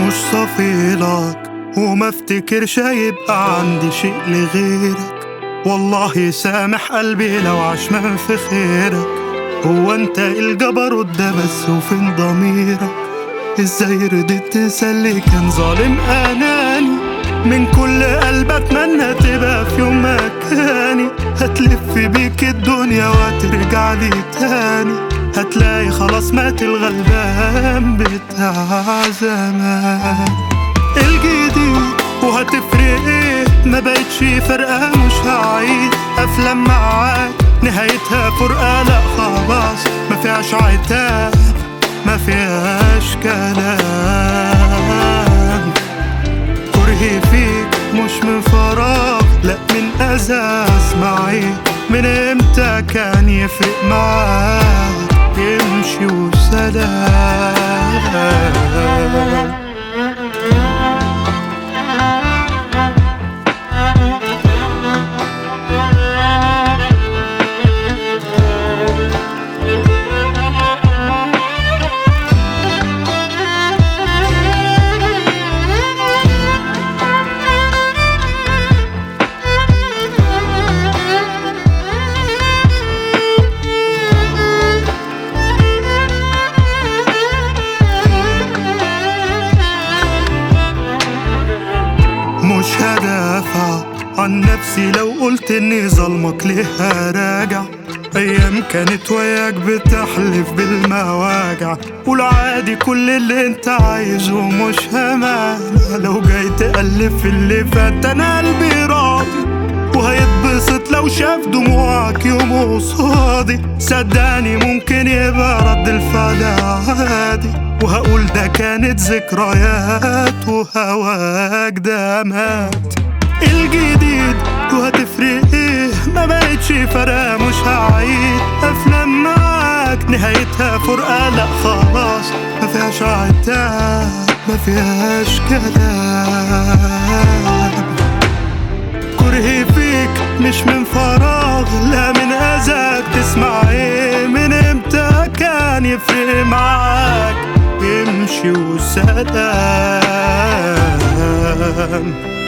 مش صافيلك وما افتكرش هيبقى عندي شيء لغيرك. والله سامح قلبي لو عشمان في خيرك. هو انت الجبروت ده بس وفين ضميرك؟ ازاي رضيت تسلي كان ظالم اناني؟ من كل قلب اتمنى تبقى في يوم مكاني. هتلف بيك الدنيا وهترجع لي تاني. هتلاقي خلاص مات الغلبان بتاع زمان. الجديد وهتفرق ايه؟ ما بقتش فارقة مش هعيد افلام معاك نهايتها فرقة. لا خلاص ما فيهاش عتاب ما فيهاش كلام. كرهي فيك مش من فراغ لا من أساس معي. من امتى كان يفرق معاك يمشي وسلام. مش هدافع عن نفسي لو قلت اني ظلمك ليه هراجع. ايام كانت وياك بتحلف بالمواجع. والعادي كل اللي انت عايزه مش همانع. لو جاي تألف في اللي فات انا قلبي راضي. وهيتبسط لو شاف دموعك يوم قصادي. صدقني ممكن يبقى رد الفعل عادي. وهقول ده كانت ذكريات وهواك ده مات. الجديد وهتفرق ايه؟ ما بقتش فارقة مش هعيد افلام معاك نهايتها فرقة. لا خلاص ما فيهاش عتاب ما فيهاش كلام. كرهي فيك مش من فراغ لا من أذاك. تسمع ايه؟ من امتى كان يفرق معاك يمشي وسلام.